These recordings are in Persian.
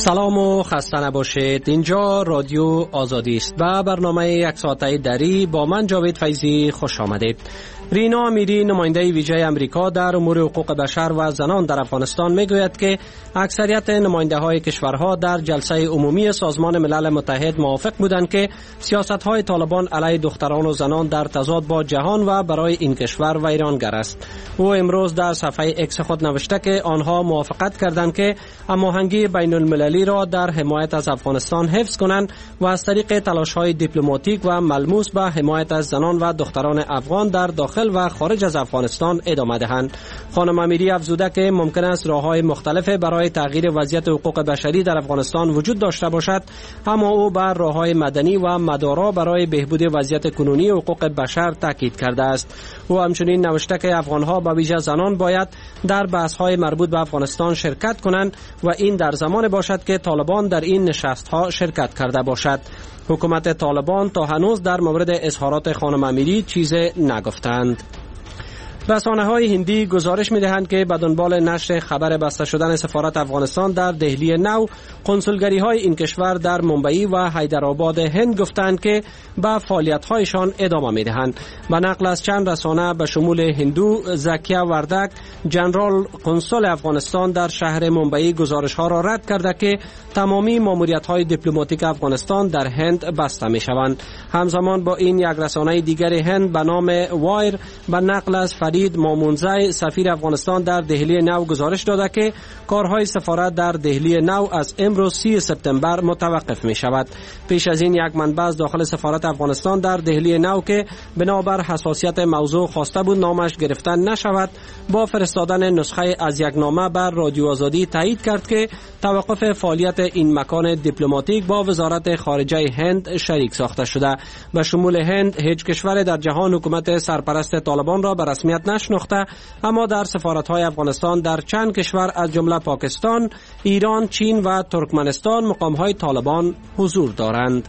سلام و خسته نباشید. اینجا رادیو آزادی است و برنامه یک ساعته دری با من جاوید فیضی خوش آمدید. رینا امیری نماینده ویژه امریکا در امور حقوق بشر و زنان در افغانستان میگوید که اکثریت نماینده های کشورها در جلسه عمومی سازمان ملل متحد موافق بودند که سیاست های طالبان علیه دختران و زنان در تضاد با جهان و برای این کشور ویرانگر است. او امروز در صفحه اکس خود نوشته که آنها موافقت کردند که هماهنگی بین المللی را در حمایت از افغانستان حفظ کنند و از طریق تلاش های دیپلماتیک و ملموس به حمایت از زنان و دختران افغان در داخل و خارج از افغانستان ادامه دهند. خانم امیری افزوده که ممکن است راه‌های مختلف برای تغییر وضعیت حقوق بشری در افغانستان وجود داشته باشد، اما او بر راه‌های مدنی و مدارا برای بهبود وضعیت کنونی حقوق بشر تاکید کرده است. او همچنین نوشته که افغان‌ها به ویژه زنان باید در بحث‌های مربوط به افغانستان شرکت کنند و این در زمان باشد که طالبان در این نشست‌ها شرکت کرده باشد. حکومت طالبان تا هنوز در مورد اظهارات خانم امیری چیزی نگفتند. رسانه‌های هندی گزارش می‌دهند که به دنبال نشر خبر بسته شدن سفارت افغانستان در دهلی نو، کنسولگری‌های این کشور در ممبئی و حیدرآباد هند گفتند که به فعالیت‌هایشان ادامه می‌دهند. به نقل از چند رسانه به شمول هندو، زکیا وردک، جنرال کنسول افغانستان در شهر ممبئی گزارش‌ها را رد کرده که تمامی ماموریت‌های دیپلماتیک افغانستان در هند بسته می‌شوند. همزمان با این یک رسانه دیگر هند به نام وایر به نقل از فرید مامونزی سفیر افغانستان در دهلی نو گزارش داده که کارهای سفارت در دهلی نو از امروز 30 سپتامبر متوقف می شود. پیش از این یک منبع از داخل سفارت افغانستان در دهلی نو که بنابر حساسیت موضوع خواسته بود نامش گرفته نشود، با فرستادن نسخه از یک نامه بر رادیو آزادی تایید کرد که توقف فعالیت این مکان دیپلماتیک با وزارت خارجه هند شریک ساخته شده. به شمول هند هیچ کشور در جهان حکومت سرپرست طالبان را به رسمیت نشناخته، اما در سفارت‌های افغانستان در چند کشور از جمله پاکستان، ایران، چین و ترکمنستان مقام‌های طالبان حضور دارند.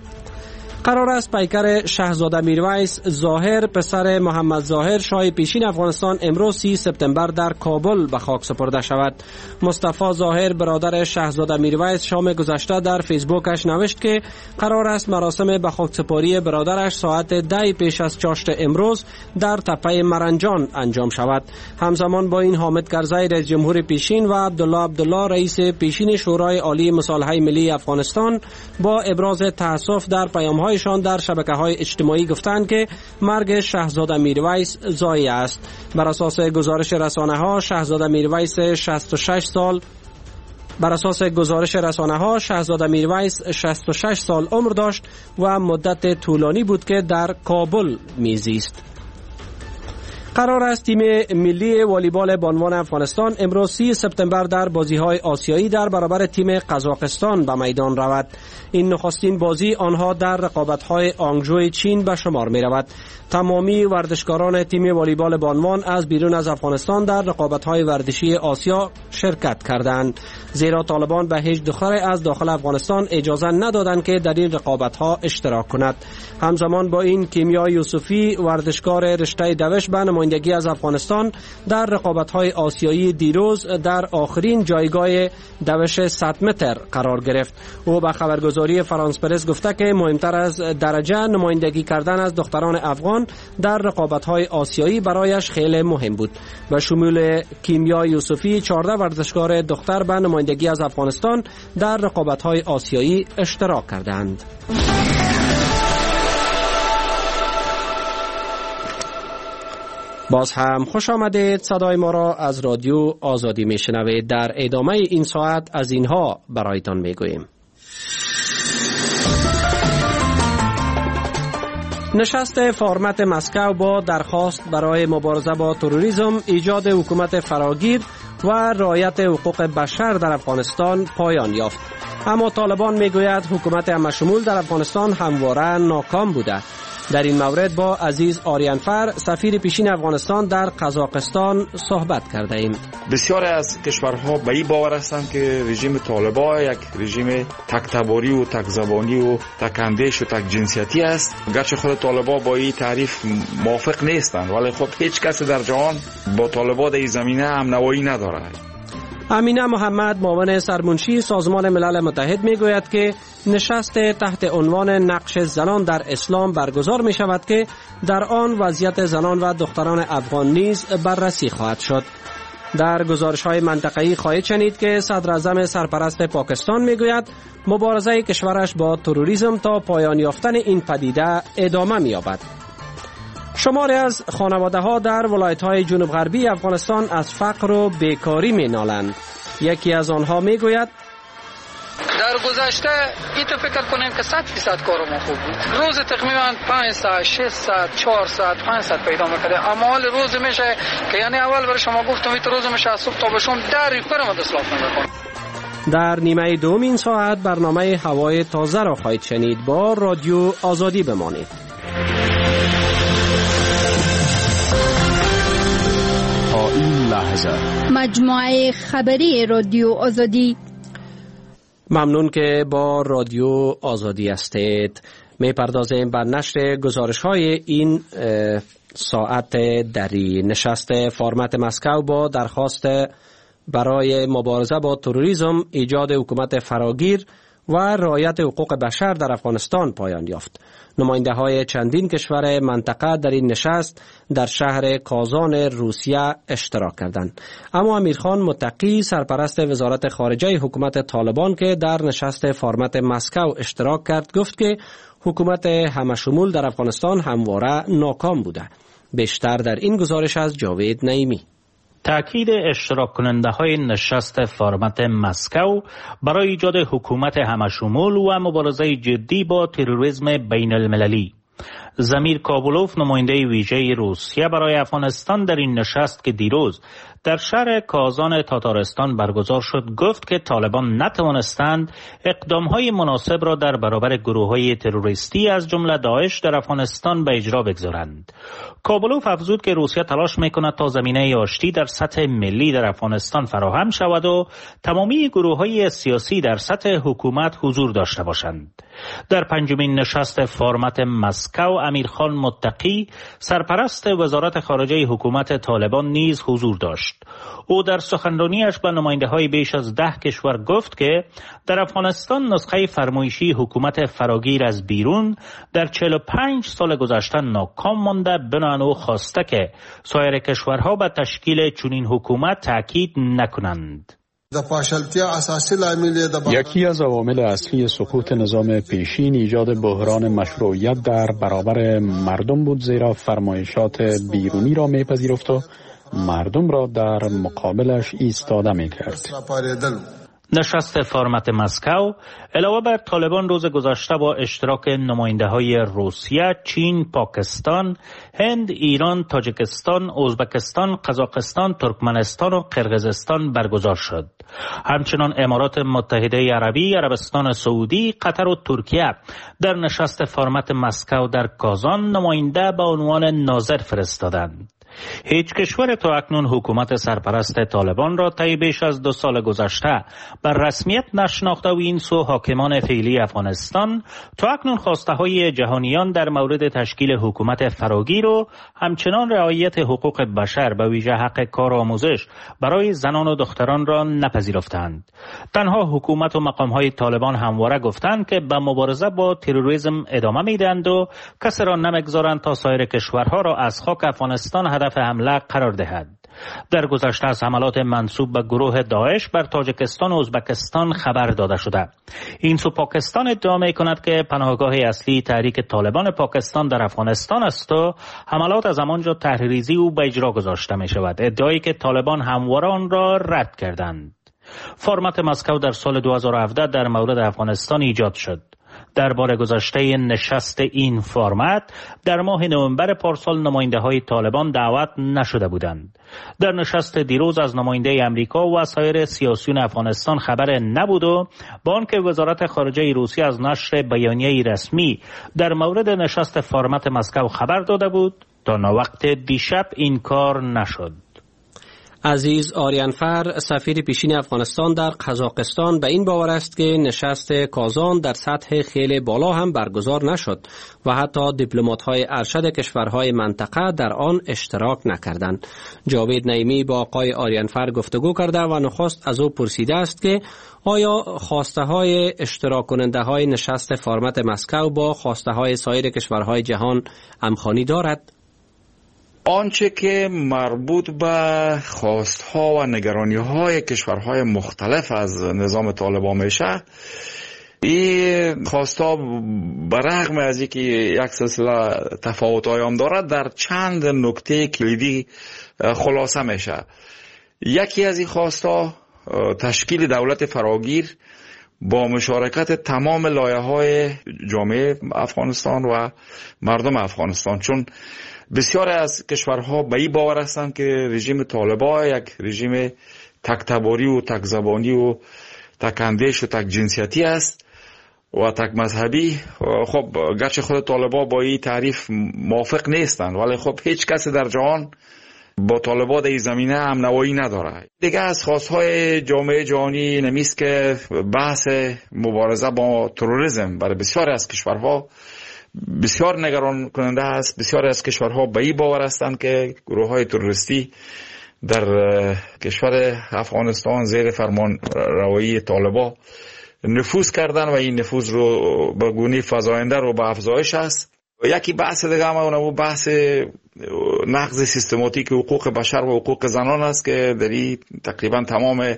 قرار است پیکر شهزاده میرویس ظاهر پسر محمد ظاهر شاه پیشین افغانستان امروز 30 سپتامبر در کابل به خاک سپرده شود. مصطفی ظاهر برادر شهزاده میرویس شام گذشته در فیسبوکش نوشت که قرار است مراسم به خاک سپاری برادرش ساعت 10 پیش از چاشت امروز در تپه مرنجان انجام شود. همزمان با این حامد کرزی رئیس جمهور پیشین و عبدالله رئیس پیشین شورای عالی مصالحه ملی افغانستان با ابراز تأسف در پیام‌های شان در شبکه‌های اجتماعی گفتند که مرگ شهزاده میرویس ضایع است. بر اساس گزارش رسانه‌ها شهزاده میرویس 66 سال عمر داشت و مدت طولانی بود که در کابل میزیست. قرار است تیم ملی والیبال بانوان افغانستان امروز 30 سپتامبر در بازی‌های آسیایی در برابر تیم قزاقستان به میدان رود. این نخستین بازی آنها در رقابت‌های آنگژو چین به شمار می‌رود. تمامی ورزشکاران تیم والیبال بانوان از بیرون از افغانستان در رقابت‌های ورزشی آسیا شرکت کردند، زیرا طالبان به هیچ دختر از داخل افغانستان اجازه ندادند که در این رقابت‌ها اشتراک کند. همزمان با این کیمیا یوسفی ورزشکار رشته دوش به نمایندگی از افغانستان در رقابت‌های آسیایی دیروز در آخرین جایگاه دوش 100 متر قرار گرفت. او به خبرگزاری فرانس پرس گفته که مهمتر از درجه نمایندگی کردن از دختران افغان در رقابت‌های آسیایی برایش خیلی مهم بود. به شمول کیمیا یوسفی 14 ورزشکار دختر به نمایندگی از افغانستان در رقابت‌های آسیایی اشتراک کردند. باز هم خوش آمدید. صدای ما را از رادیو آزادی میشنوید. در ادامه این ساعت از اینها برایتان میگوییم. نشست فارمت مسکو با درخواست برای مبارزه با تروریسم، ایجاد حکومت فراگیر و رعایت حقوق بشر در افغانستان پایان یافت. اما طالبان میگوید حکومت همشمول در افغانستان همواره ناکام بوده. در این مورد با عزیز آریانفر سفیر پیشین افغانستان در قزاقستان صحبت کرده ایم. بسیاری از کشورها به این باور هستند که رژیم طالبان یک رژیم تک‌تباری و تک‌زبانی و تک‌اندیش و تک‌جنسیتی است. گرچه خود طالبان با این تعریف موافق نیستند، ولی خب هیچ کس در جهان با طالبان در این زمینه هم نوایی ندارد. امینه محمد معاون سرمنشی سازمان ملل متحد می گوید که نشست تحت عنوان نقش زنان در اسلام برگزار می شود که در آن وضعیت زنان و دختران افغان نیز بررسی خواهد شد. در گزارش‌های منطقه‌ای خواهید شنید که صدراعظم سرپرست پاکستان می‌گوید مبارزه کشورش با تروریسم تا پایان یافتن این پدیده ادامه می‌یابد. شماری از خانواده‌ها در ولایت‌های جنوب غربی افغانستان از فقر و بیکاری می‌نالند. یکی از آنها می‌گوید در گذشته ایت فکر کنیم که 100% کارم خوب بود. روز تقریبا 5 ساعت 6 ساعت 4 ساعت 5 ساعت پیدا می‌کرد. اما حال روز میشه که یعنی اول برای شما گفتم این روز میشه از صبح تا به شام در فرم دستلاف نمی‌کنه. در نیمه دوم این ساعت برنامه هوای تازه را خواهید شنید. با رادیو آزادی بمانید. تا این لحظه مجموعه خبری رادیو آزادی. ممنون که با رادیو آزادی هستید. می پردازیم بر نشر گزارش های این ساعت دری. نشست فرمت مسکو با درخواست برای مبارزه با تروریسم، ایجاد حکومت فراگیر و رعایت حقوق بشر در افغانستان پایان یافت. نماینده های چندین کشور منطقه در این نشست در شهر کازان روسیه اشتراک کردند. اما امیرخان متقی سرپرست وزارت خارجه حکومت طالبان که در نشست فرمت مسکو اشتراک کرد گفت که حکومت همشمول در افغانستان همواره ناکام بوده. بیشتر در این گزارش از جاوید نعیمی. تأکید اشتراک کننده های نشست فرمت مسکو برای ایجاد حکومت همشمول و مبارزه جدی با تروریسم بین المللی. زمیر کابولوف نماینده ویژه روسیه برای افغانستان در این نشست که دیروز در شهر کازان تاتارستان برگزار شد گفت که طالبان نتوانستند اقدامهای مناسب را در برابر گروه‌های تروریستی از جمله داعش در افغانستان به اجرا بگذارند. کابولوف افزود که روسیه تلاش می‌کند تا زمینه آشتی در سطح ملی در افغانستان فراهم شود و تمامی گروه‌های سیاسی در سطح حکومت حضور داشته باشند. در پنجمین نشست فرمت مسکو امیرخان متقی سرپرست وزارت خارجه حکومت طالبان نیز حضور داشت. او در سخنرانیش به نماینده‌های بیش از 10 کشور گفت که در افغانستان نسخه فرمایشی حکومت فراگیر از بیرون در 45 سال گذشته ناکام مانده، بنابراین او خواسته که سایر کشورها به تشکیل چنین حکومت تاکید نکنند. یکی از عوامل اصلی سقوط نظام پیشین ایجاد بحران مشروعیت در برابر مردم بود، زیرا فرمایشات بیرونی را میپذیرفت و مردم را در مقابلش ایستاده میکرد. نشست فرمت مسکو علاوه بر طالبان روز گذشته با اشتراک نماینده‌های روسیه، چین، پاکستان، هند، ایران، تاجیکستان، ازبکستان، قزاقستان، ترکمنستان و قرقیزستان برگزار شد. همچنان امارات متحده عربی، عربستان سعودی، قطر و ترکیه در نشست فرمت مسکو در کازان نماینده به عنوان ناظر فرستادند. هیچ کشور تا اکنون حکومت سرپرست طالبان را طی بیش از 2 سال گذشته بر رسمیت نشناخته و این سو حاکمان فعلی افغانستان تا اکنون خواسته های جهانیان در مورد تشکیل حکومت فراگیر و همچنان رعایت حقوق بشر به ویژه حق کار و آموزش برای زنان و دختران را نپذیرفتند. تنها حکومت و مقام های طالبان همواره گفتند که به مبارزه با تروریسم ادامه میدهند و کسی را نمیگذارند تا سایر کشورها را از خاک افغانستان هدف حمله قرار دهد. در گذشته از حملات منسوب به گروه داعش بر تاجیکستان و ازبکستان خبر داده شده. این سو پاکستان ادعا می‌کند که پناهگاه اصلی تحریک طالبان پاکستان در افغانستان است و حملات از آنجا تحریریزی او به اجرا گذاشته می‌شود، ادعایی که طالبان همواره آن را رد کردند. فرمت مسکو در سال 2017 در مورد افغانستان ایجاد شد. در بار گذشته نشست این فرمت در ماه نوامبر پارسال نماینده های طالبان دعوت نشده بودند. در نشست دیروز از نماینده امریکا و سایر سیاسیون افغانستان خبر نبود و با آنکه وزارت خارجه روسیه از نشر بیانیه رسمی در مورد نشست فرمت مسکو خبر داده بود، تا وقت دیشب این کار نشد. عزیز آریانفر سفیر پیشین افغانستان در قزاقستان به این باور است که نشست کازان در سطح خیلی بالا هم برگزار نشد و حتی دیپلمات‌های ارشد کشورهای منطقه در آن اشتراک نکردند. جاوید نعیمی با آقای آریانفر گفتگو کرده و نخست از او پرسیده است که آیا خواسته های اشتراک کننده های نشست فرمت مسکو با خواسته های سایر کشورهای جهان همخوانی دارد؟ آنچه که مربوط به خواستها و نگرانی‌های کشورهای مختلف از نظام طالبان میشه، این خواستها برغم از اینکه یک سلسله تفاوت‌های هم دارد در چند نکته کلیدی خلاصه میشه. یکی از این خواستها تشکیل دولت فراگیر با مشارکت تمام لایه‌های جامعه افغانستان و مردم افغانستان، چون بسیار از کشورها به این باور هستند که رژیم طالبان یک رژیم تک‌تباری و تک‌زبانی و تک‌اندیش و تک‌جنسیتی است و تک مذهبی. خب گرچه خود طالبان با این تعریف موافق نیستند، ولی خب هیچ کسی در جهان با طالبان در این زمینه هم نوایی نداره. دیگه از خواستهای جامعه جهانی نمیست که بحث مبارزه با تروریسم برای بسیار از کشورها بسیار نگران کننده است. بسیار از کشورها به این باور هستند که گروه‌های تروریستی در کشور افغانستان زیر فرمان روایی طالبان نفوذ کردن و این نفوذ رو به گونه فزاینده رو به افزایش است. یکی بحث دیگه هم اون بحث نقض سیستماتیک حقوق بشر و حقوق زنان است که در این تقریبا تمام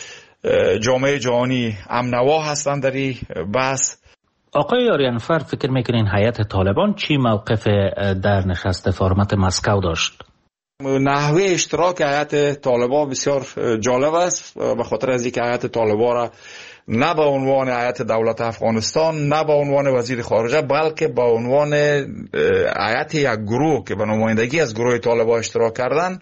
جامعه جهانی امنوا هستند در این بحث. آقای آریانفر، فکر میکنین هیئت طالبان چی موقف در نشست فرمت مسکو داشت؟ نحوه اشتراک هیئت طالبان بسیار جالب است، به خاطر از اینکه هیئت طالبان را نه به عنوان هیئت دولت افغانستان نه به عنوان وزیر خارجه بلکه به عنوان هیئت یک گروه که به نمایندگی از گروه طالبان اشتراک کردن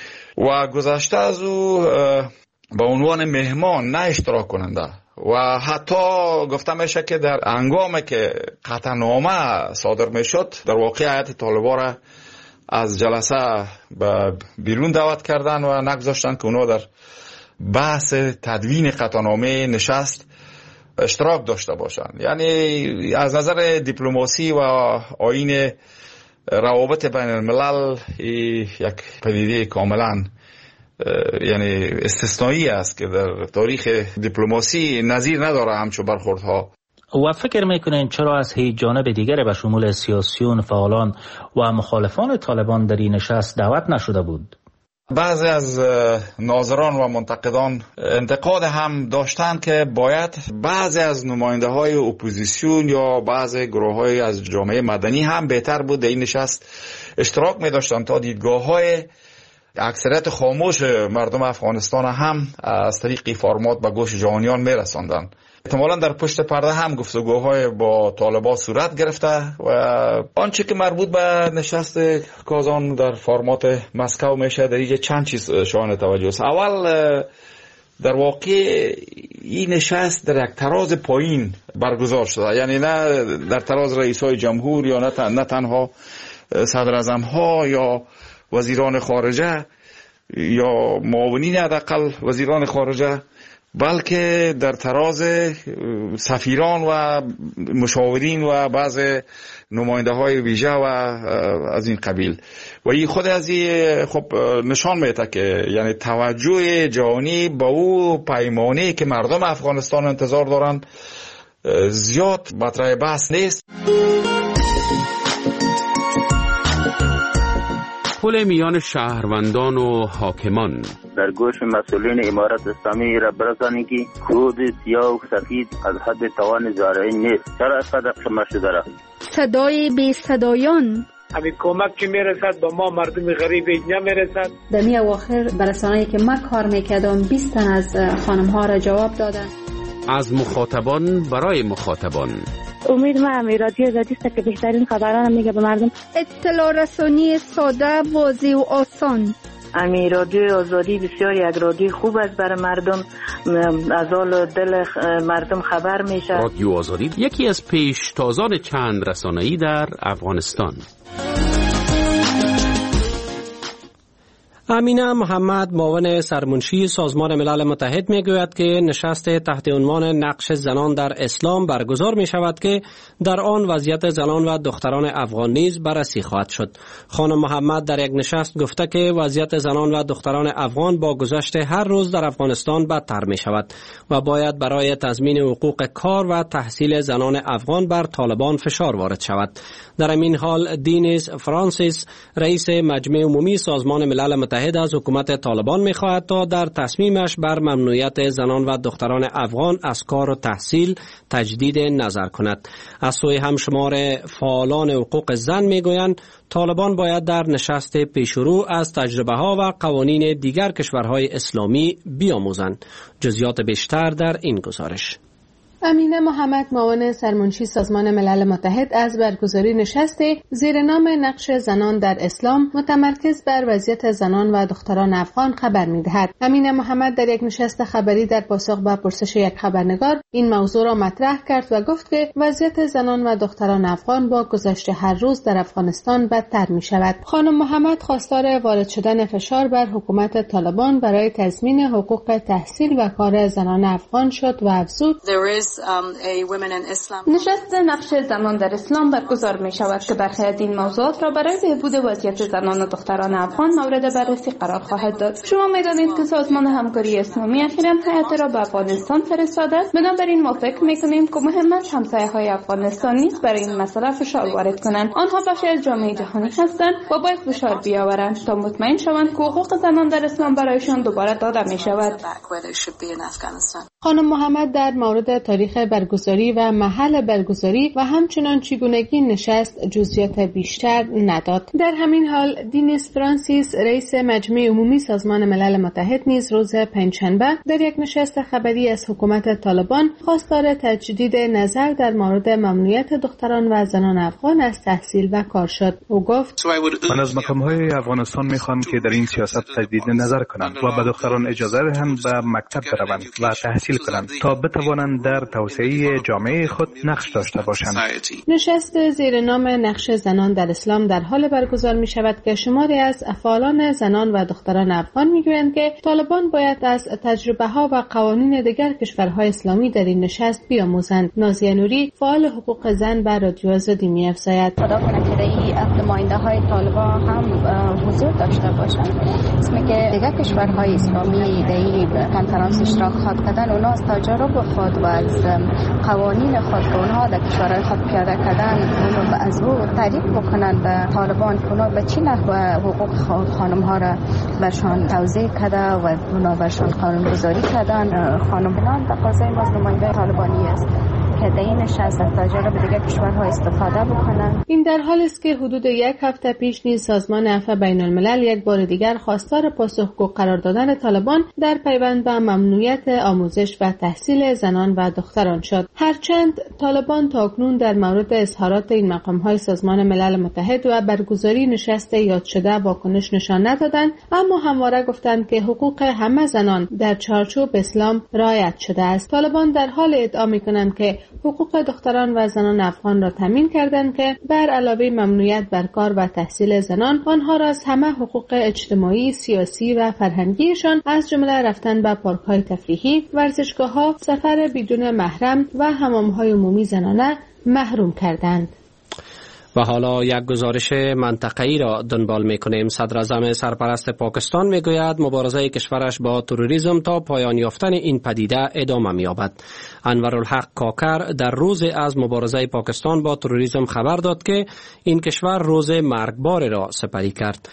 و گذشته از او به عنوان مهمان نه اشتراک کننده و حتی گفته میشه که در هنگامی که قطعنامه صادر میشد در واقع هیئت طالبان را از جلسه به بیرون دعوت کردن و نگذاشتن که اونا در بحث تدوین قطعنامه نشست اشتراک داشته باشند. یعنی از نظر دیپلماسی و آیین روابط بین الملل یک پدیده کاملا یعنی استثنایی است که در تاریخ دیپلماسی نظیر نداره همچون برخوردها. و فکر میکنین چرا از هیچ جانب دیگر به شمول سیاسیون، فعالان و مخالفان طالبان در این نشست دعوت نشده بود؟ بعضی از ناظران و منتقدان انتقاد هم داشتند که باید بعضی از نماینده های اپوزیسیون یا بعضی گروه های از جامعه مدنی هم بهتر بود در این نشست اشتراک می داشتند تا دیدگاه های اکثریت خاموش مردم افغانستان هم از طریق فرمات به گوش جهانیان می رساندن. احتمالا در پشت پرده هم گفتگوهای با طالبان صورت گرفته و آنچه که مربوط به نشست کازان در فرمات مسکو میشه در اینجا چند چیز شایان توجه است. اول در واقع این نشست در یک تراز پایین برگزار شده، یعنی نه در تراز رئیسای جمهور یا نه تنها صدر اعظم ها یا وزیران خارجه یا معاونین حداقل وزیران خارجه، بلکه در تراز سفیران و مشاورین و بعض نماینده های ویژه و از این قبیل. و این خود از این خب نشان میده که یعنی توجه جهانی با او پیمانی که مردم افغانستان انتظار دارند زیاد مطرح بحث نیست. پل میان شهروندان و حاکمان در گوش مسئولین امارت اسلامی را برسانید که کود سیاه و سفید از حد توان زارعی نیست. چرا اینقدر قمه شده را؟ صدای بی صدایان همین کمک که میرسد با ما مردم غریب اینجا میرسد. در می اواخر برسانه‌ای که من کار میکردم 20 تن از خانم ها را جواب دادن. از مخاطبان برای مخاطبان. امید من رادیو آزادی است که بهترین خبران میگه به مردم. اطلاع رسانی ساده، واضح و آسان. رادیو آزادی بسیار یک رادیو خوب است برای مردم، از حال دل مردم خبر میشه. رادیو آزادی یکی از پیشتازان چند رسانه‌ای در افغانستان. امینه محمد معاون سرمنشی سازمان ملل متحد میگوید که نشست تحت عنوان نقش زنان در اسلام برگزار می شود که در آن وضعیت زنان و دختران افغان نیز بررسی خواهد شد. خانم محمد در یک نشست گفته که وضعیت زنان و دختران افغان با گذشت هر روز در افغانستان بدتر می شود و باید برای تضمین حقوق کار و تحصیل زنان افغان بر طالبان فشار وارد شود. در این حال دینیس فرانسیس رئیس مجمع عمومی سازمان ملل متحد از حکومت طالبان می‌خواهد تا در تصمیمش بر ممنوعیت زنان و دختران افغان از کار و تحصیل تجدید نظر کند. از سوی همشمار فعالان حقوق زن میگویند طالبان باید در نشست پیشرو از تجربه‌ها و قوانین دیگر کشورهای اسلامی بیاموزند. جزئیات بیشتر در این گزارش. امینه محمد معاون سرمنشی سازمان ملل متحد از برگزاری نشست زیر نام نقش زنان در اسلام متمرکز بر وضعیت زنان و دختران افغان خبر می‌دهد. امینه محمد در یک نشست خبری در پاسخ به پرسش یک خبرنگار این موضوع را مطرح کرد و گفت که وضعیت زنان و دختران افغان با گذشت هر روز در افغانستان بدتر می‌شود. خانم محمد خواستار وارد شدن فشار بر حکومت طالبان برای تضمین حقوق تحصیل و کار زنان افغان شد و افزود: نشست نقش زنان در اسلام برگزار می شود که برخی از این موضوعات را برای بهبود وضعیت زنان و دختران افغان مورد بررسی قرار خواهد داد. شما می دانید که سازمان همکاری اسلامی اخیراً هیئت را به افغانستان فرستاده است. بنابراین ما فکر می کنیم که مهم است همسایه‌های افغانستان نیز برای این مسئله فشار وارد کنند. آنها بخشی از جامعه جهانی هستند و باید فشار بیاورند تا مطمئن شوند که حقوق زنان در اسلام برایشان دوباره داده می شود. خانم محمد در مورد تاریخ برگزاری و محل برگزاری و همچنان چگونگی نشست جزئیات بیشتر نداد. در همین حال دینیس فرانسیس رئیس مجمع عمومی سازمان ملل متحد نیز روز پنجشنبه در یک نشست خبری از حکومت طالبان خواستار تجدید نظر در مورد ممنوعیت دختران و زنان افغان از تحصیل و کار شد. او گفت: من از مقام‌های افغانستان می‌خوام که در این سیاست تجدید نظر کنند و به دختران اجازه دهند به مکتب بروند و تحصیل کنند تا بتوانند در توسعه جامعه خود نقش داشته باشند. نشست زیر نام نقش زنان در اسلام در حال برگزار می شود که شماری از فعالان زنان و دختران افغان می گویند که طالبان باید از تجربه ها و قوانین دیگر کشورهای اسلامی در این نشست بیاموزند. نازیه نوری فعال حقوق زن بر رادیو آزادی می افزاید: خدا کنه که در نماینده های طالبان هم حضور داشته باشند. اسمی که دیگر کشورهای اسلامی در این کنفرانس اشتراک خواهد کردن، اونا از تجارب خود و از قوانین خود که اونها در کشورهای خود پیاده کردن اونو از او تعریف بکنن به طالبان که اونا به چی نحو حقوق خانم ها را برشان توضیح کرده و اونا برشان قانونگذاری کردن. خانمان تقاضای ما از نماینده طالبانی است که در این نشست از تجارب دیگر کشورها استفاده بکنند. این در حالی است که حدود یک هفته پیش نیز سازمان عفو بین الملل یک بار دیگر خواستار پاسخگو قرار دادن طالبان در پیوند به ممنوعیت آموزش و تحصیل زنان و دختران شد. هرچند طالبان تاکنون در مورد اظهارات این مقام‌های سازمان ملل متحد و برگزاری نشست یاد شده واکنش نشان ندادند، اما همواره گفتند که حقوق همه زنان در چارچوب اسلام رعایت شده است. طالبان در حال ادعا می‌کنند که حقوق دختران و زنان افغان را تامین کردند که بر علاوه ممنوعیت بر کار و تحصیل زنان، آنها را از همه حقوق اجتماعی، سیاسی و فرهنگیشان از جمله رفتن به پارک‌های تفریحی، ورزشگاه‌ها، سفر بدون محرم و حمام‌های عمومی زنانه محروم کردند. و حالا یک گزارش منطقه‌ای را دنبال می‌کنیم. صدر اعظم سرپرست پاکستان می‌گوید مبارزه کشورش با تروریسم تا پایان یافتن این پدیده ادامه می‌یابد. انورالحق کاکر در روز از مبارزه پاکستان با تروریسم خبر داد که این کشور روز مرگبار را سپری کرد.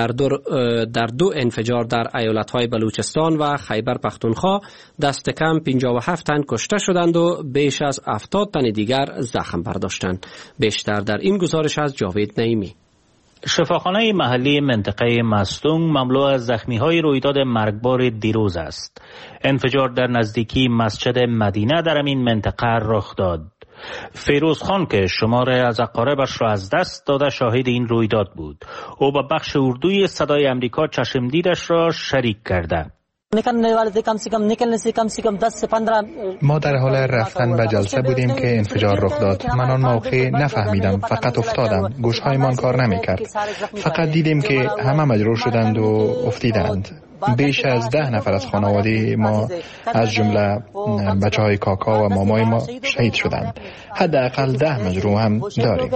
در دو انفجار در ایالت‌های بلوچستان و خیبر پختونخوا دست کم 57 تن کشته شدند و بیش از 70 تن دیگر زخم برداشتند. بیشتر در این گزارش از جاوید نعیمی. شفاخانه محلی منطقه مستونگ مملو از زخمی‌های رویداد مرگبار دیروز است. انفجار در نزدیکی مسجد مدینه در این منطقه رخ داد. فیروز خان که شماره از اقاربش را از دست داده شاهد این رویداد بود. او با بخش اردوی صدای امریکا چشمدیدش را شریک کرده. ما در حال رفتن به جلسه بودیم که انفجار رخ داد. من آن موقع نفهمیدم، فقط افتادم. گوشهایمان کار نمیکرد. فقط دیدیم که همه مجروح شدند و افتیدند. بیش از 10 نفر از خانواده ما از جمله بچه‌های کاکا و مامای ما شهید شدند. حداقل 10 مجروح هم داریم.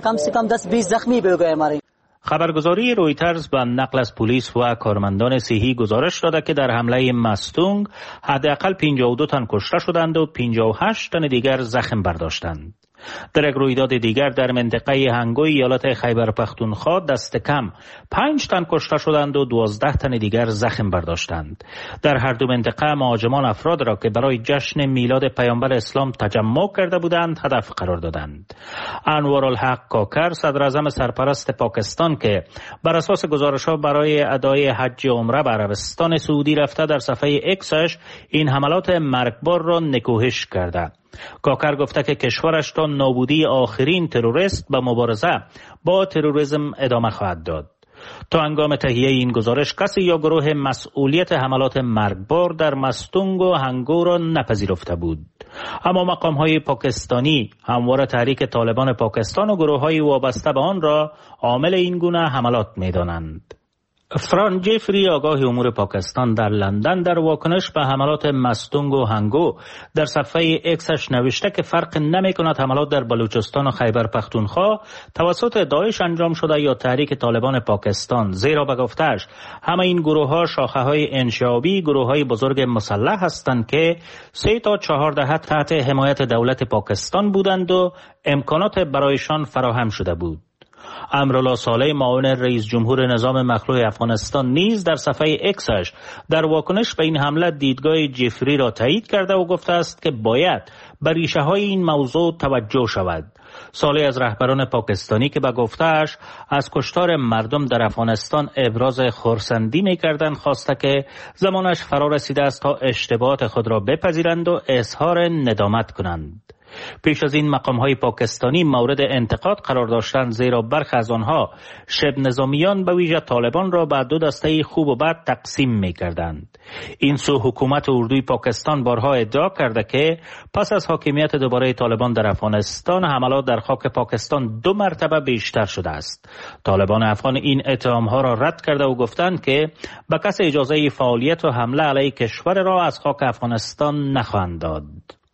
خبرگزاری رویترز به نقل از پلیس و کارمندان صحی گزارش داده که در حمله مستونگ حداقل 52 تن کشته شدند و 58 تن دیگر زخم برداشتند. در یک رویداد دیگر در منطقه هنگوی ایالت خیبر پختونخوا دست کم 5 تن کشته شدند و 12 تن دیگر زخم برداشتند. در هر دو منطقه مهاجمان افراد را که برای جشن میلاد پیامبر اسلام تجمع کرده بودند هدف قرار دادند. انوارالحق کاکر صدر اعظم سرپرست پاکستان که بر اساس گزارش‌ها برای ادای حج عمره به عربستان سعودی رفته در صفحه اکسش این حملات مرگبار را نکوهش کرده. کاکر گفته که کشورش تا نابودی آخرین تروریست به مبارزه با تروریسم ادامه خواهد داد. تا هنگام تهیه این گزارش کسی یا گروه مسئولیت حملات مرگبار در مستونگ و هنگو را نپذیرفته بود. اما مقام‌های پاکستانی همواره تحریک طالبان پاکستان و گروه‌های وابسته به آن را عامل این گونه حملات می‌دانند. فران جفری آگاه امور پاکستان در لندن در واکنش به حملات مستونگ و هنگو در صفحه اکسش نوشته که فرق نمی کند حملات در بلوچستان و خیبر پختونخوا توسط داعش انجام شده یا تحریک طالبان پاکستان، زیرا به گفته‌اش همه این گروه ها شاخه های انشعابی گروه های بزرگ مسلح هستند که 3 تا 4 دهه تحت حمایت دولت پاکستان بودند و امکانات برایشان فراهم شده بود. امرالله صالح معاون رئیس جمهور نظام مخلوع افغانستان نیز در صفحه اکسش در واکنش به این حمله دیدگاه جفری را تایید کرده و گفته است که باید به ریشه های این موضوع توجه شود. صالح از رهبران پاکستانی که به گفته‌اش از کشتار مردم در افغانستان ابراز خرسندی می‌کردند خواسته که زمانش فرا رسیده است تا اشتباهات خود را بپذیرند و اظهار ندامت کنند. پیش از این مقام‌های پاکستانی مورد انتقاد قرار داشتند زیرا برخی از آنها شبه نظامیان به ویژه طالبان را به 2 دسته خوب و بد تقسیم می‌کردند. این سو حکومت اردوی پاکستان بارها ادعا کرده که پس از حاکمیت دوباره طالبان در افغانستان حملات در خاک پاکستان 2 مرتبه بیشتر شده است. طالبان افغان این اتهام‌ها را رد کرده و گفتند که به کسی اجازه فعالیت و حمله علیه کشور را از خاک افغانستان نخواهند داد.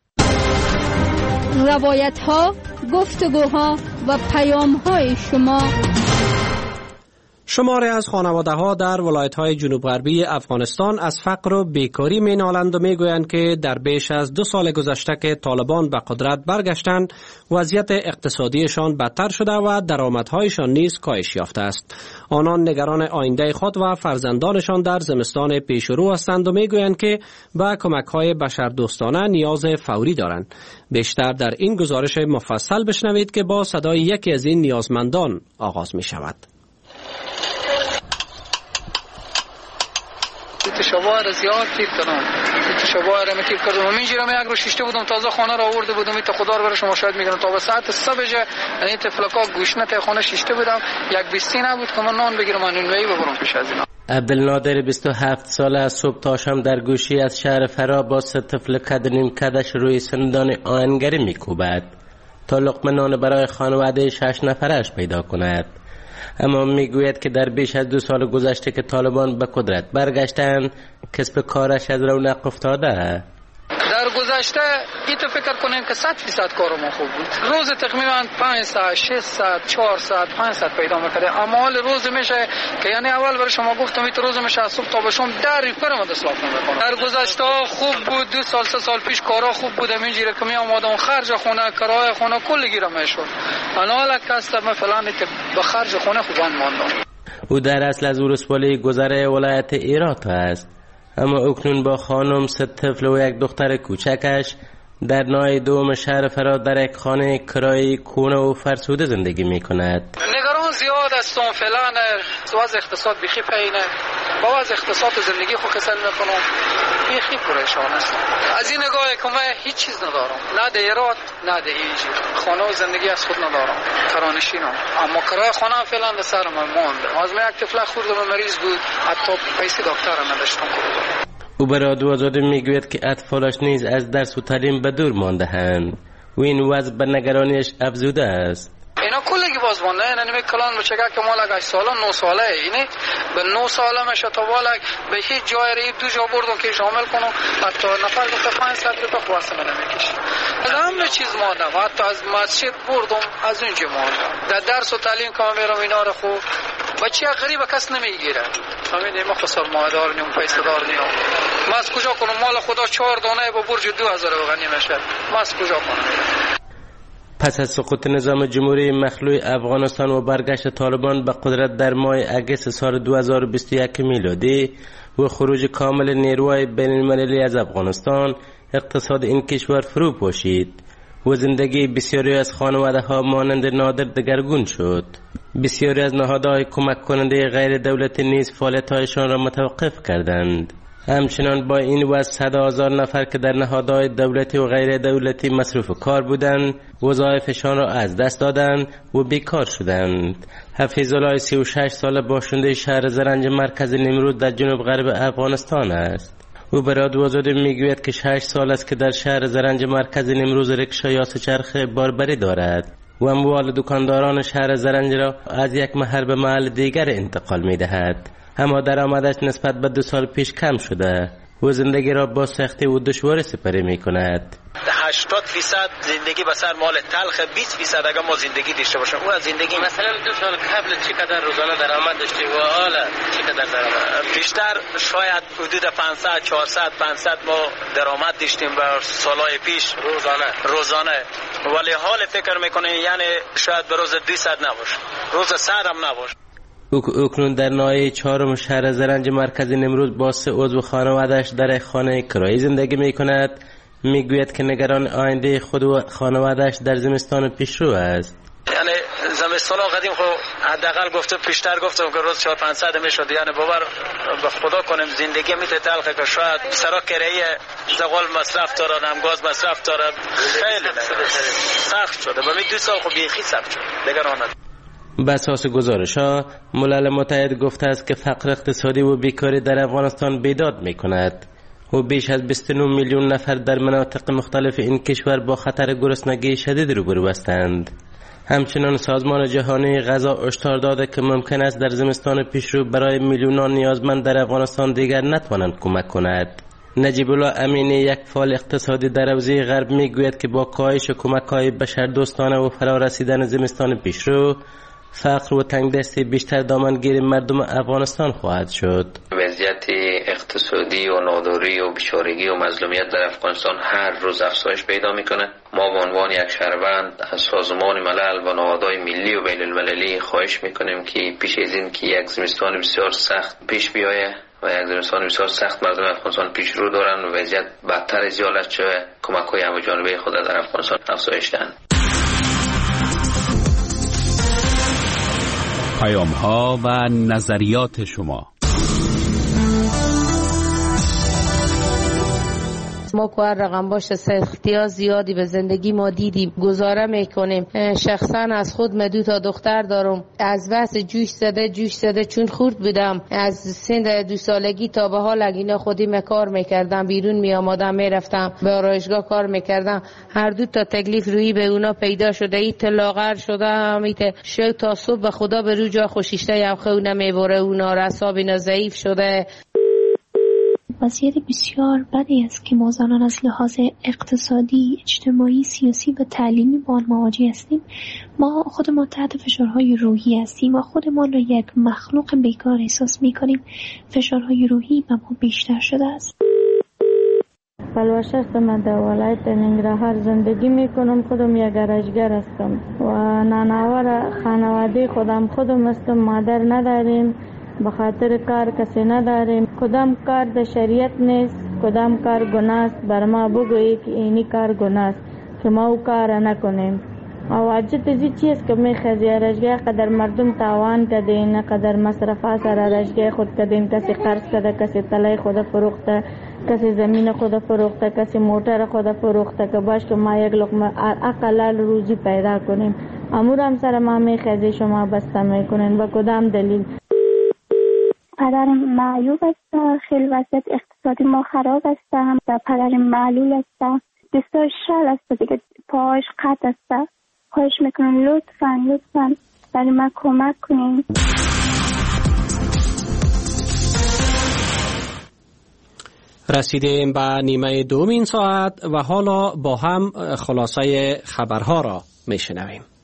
روایت ها، گفتگوها و پیام های شما. شماری از خانواده ها در ولایت های جنوب غربی افغانستان از فقر و بیکاری می نالند و می گویند که در بیش از 2 سال گذشته که طالبان به قدرت برگشتند وضعیت اقتصادیشان بدتر شده و درآمدهایشان نیز کاهش یافته است. آنان نگران آینده خود و فرزندانشان در زمستان پیش رو هستند و می گویند که به کمک های بشردوستانه نیاز فوری دارند. بیشتر در این گزارش مفصل بشنوید که با صدای یکی از این نیازمندان آغاز می شود. شبا را زیاد تیپ کردم. شبا را میتیپ کردم. همینجوری من یک رو شیشته بودم تازه خانه را آورده بودم. تا خدا رو برای شما شاید میگم تا به ساعت 3 بجه یعنی تفلکا گوشنه تا خانه شیشته بودم. یک بیستی نبود که من نان بگیرم من نونوایی ببرم پیش از اینا. عبدالنادر 27 ساله از صبح تا شام در گوشی از شهر فرا با 3 طفل کدنیم کدش روی سندان آهنگری میکوبد تا لقمه نان برای خانواده 6 نفرش پیدا کند. اما میگوید که در بیش از 2 سال گذشته که طالبان به قدرت برگشتند کسب کارش از رونق افتاده. در گذشته این تو فکر کنیم که 100% کار ما خوب بود. روز تقریبا 5 ساعت 6 ساعت 4 ساعت 5 ساعت پیدا می‌کرد. اما حال روز میشه که یعنی اول برای شما گفتم این روز میشه از صبح تا به شام در کارم اصلاح نمی‌کنم. در گذشته خوب بود. 2 سال 3 سال پیش کارا خوب بود. اینجوری که می اومدم خرج خونه کرایه خونه کل گیرم میشد. حالا کاستم مثلا که به خرج خونه خوبان ماندم. او در اصل از ولسوالی گذره ولایت هرات است. اما اکنون با خانم 3 طفل و 1 دختر کوچکش در ناحیه دوم شهر فرا در یک خانه کرایه کونه و فرسوده زندگی می کند. نگران زیاد هستم فعلا وضع اقتصاد بیخی پایینه. با وضع اقتصاد زندگی خود کسل میکنم بیخی پریشان هستم. از این نگاه که من هیچ چیز ندارم، نه دیرات نه دیجی، خانه و زندگی از خود ندارم، کرانشینم. اما کرایه خانه فعلا به سر من ماند. از من یک طفل خوردم مریض بود، حتی پیسه دکتر نداشتم. او به رادیو آزادی میگوید که اطفالش نیز از درس و تعلیم به دور مانده‌اند و این وضع به نگرانیش افزوده است. اینا کلگی باز مونده، اینا نمی کلان بچه که مال 8 ساله 9 ساله اینه به 9 ساله میشه تا بالا به هیچ جای ریب دو جا بردم که شامل کنم حتی نفر گفته 500 روپیه خواسته من نمیکشه. از همه چیز ماندم، حتی از مسجد بردم از اونجا ماندم. در درس و تعلیم که میرم اینا رو خوب بچه غریب کس نمیگیره. همین ما خسر مایدار نیم پیسه دار نیم. ما از کجا کنم مال خدا 4 دانه با برج 2000 غنی میشه. ما از کجا کنم؟ پس از سقوط نظام جمهوری مخلوع افغانستان و برگشت طالبان به قدرت در ماه اگست سال 2021 میلادی و خروج کامل نیروهای بین المللی از افغانستان، اقتصاد این کشور فرو پاشید و زندگی بسیاری از خانواده ها مانند نادر دگرگون شد. بسیاری از نهادهای کمک کننده غیر دولتی نیز فعالیت‌هایشان را متوقف کردند. همچنان با این وضع 100,000 نفر که در نهادهای دولتی و غیر دولتی مصروف کار بودند وظایفشان را از دست دادند و بیکار شدند. حفیظالله 36 ساله باشنده شهر زرنج مرکز نمرود در جنوب غرب افغانستان است. او به رادیو آزادی میگوید که 6 سال است که در شهر زرنج مرکز نمرود رکشا یا سه‌چرخ باربری دارد و اموال دکانداران شهر زرنج را از یک محل به محل دیگر انتقال میدهد. اما درآمدش نسبت به 2 سال پیش کم شده و زندگی را با سختی و دشواری سپری می کند. 80% زندگی به سر مال تلخ، 20% اگر ما زندگی داشته باشیم اون زندگی. مثلا 2 سال قبل چقدر روزانه درآمد داشتی و حالا چقدر درآمد؟ بیشتر شاید حدود 500 400 500 ما درآمد داشتیم به سالهای پیش روزانه ولی حال فکر میکنیم یعنی شاید به روز 200 نباشه، روز 100 هم نباشه. اکنون در ناحیه 4 شهر زرنج مرکز نمرود با 3 عضو خانواده‌اش در خانه کرایی زندگی می‌کند. میگوید که نگران آینده خود و خانواده‌اش در زمستان پیشرو است. یعنی زمستان قدیم خو حداقل گفته پیشتر گفتم که روز 400-500 میشد، یعنی باور به خدا کنیم زندگی میته تلخه که شاید سرا کرایه زغال مصرف داره، هم گاز مصرف داره، خیلی سخت شده. با 2 سال خو بیخی سخت شد نگران. به اساس گزارش‌ها ملل متحد گفته است که فقر اقتصادی و بیکاری در افغانستان بیداد می‌کند و بیش از 29 میلیون نفر در مناطق مختلف این کشور با خطر گرسنگی شدید روبرو هستند. همچنین سازمان جهانی غذا هشدار داده که ممکن است در زمستان پیشرو برای میلیونان نیازمند در افغانستان دیگر نتوانند کمک کند. نجیب الله امینی، یک فعال اقتصادی در حوزه غرب، میگوید که با کاهش کمک‌های بشردوستانه و فرارسیدن زمستان پیشرو، فقر و تنگدستی بیشتر دامنگیر مردم افغانستان خواهد شد. وضعیت اقتصادی و ناداری و بیچارگی و مظلومیت در افغانستان هر روز افزایش پیدا میکنه. ما به عنوان یک شهروند از سازمان ملل و نهادهای ملی و بین المللی خواهش میکنیم که پیش از این که یک زمستان بسیار سخت پیش بیایه و یک زمستان بسیار سخت مردم افغانستان پیش رو دارن و وضعیت بدتر از حالت شده، کمک‌های همه‌جانبه خود در افغانستان افزایش دهند. پیام‌ها و نظریات شما. ما که رقم باشه سختی‌ها زیادی به زندگی ما دیدیم، گزاره میکنیم. شخصا از خود من 2 دختر دارم. از واسه جوش زده چون خورد بودم از سن 2 سالگی تا به حال اینا خودی کار میکردم، بیرون میآمدم میرفتم به آرایشگاه کار میکردم. هر 2 تا تکلیف روی به اونا پیدا شده، ایت لاغر شده، همیت شو تا صبح به خدا به رو جا خوشیشته یم خونه میبره، اونا رساب اینا ضعیف شده. وضعیت بسیار بدی است که ما زنان از لحاظ اقتصادی، اجتماعی، سیاسی و تعلیمی با آن مواجه هستیم. ما خودمان تحت فشارهای روحی هستیم و خودمان را یک مخلوق بیکار احساس می‌کنیم. فشارهای روحی به ما بیشتر شده است. فلوشست من در ولایت ننگرهار زندگی میکنم. خودم یک گرجگر هستم و نانآور خانواده خودم هستم. مادر نداریم، به خاطر کار کسی نداریم. کدام کار در شریعت نیست، کدام کار گناه است. بر ما بگویی که اینی کار گناه است که ما او کار نکنیم. او عجت زی چیز که میخوازی رشگاه قدر مردم تاوان کدین، قدر مصرفات سر رشگاه خود کدین. کسی قرض کده، کسی طلای خود فروخته، کسی زمین خود فروخته، کسی موتر خود فروخته که باش که ما یک لقمه اقلال روزی پیدا کنیم. امور هم سر ما میخوازی شما بسته میکنین. با کدام دلیل؟ پدرم معیوب است، خیلی وضعیت اقتصادی اقتصادی ما خراب است، هم در پدر معلول است، بسیار شل است دیگه، پاهاش قطع است. خواهش میکنم لطفاً برای من کمک کنین. رسیدیم به نیمه دوم این ساعت و حالا با هم خلاصه خبرها را میشنویم.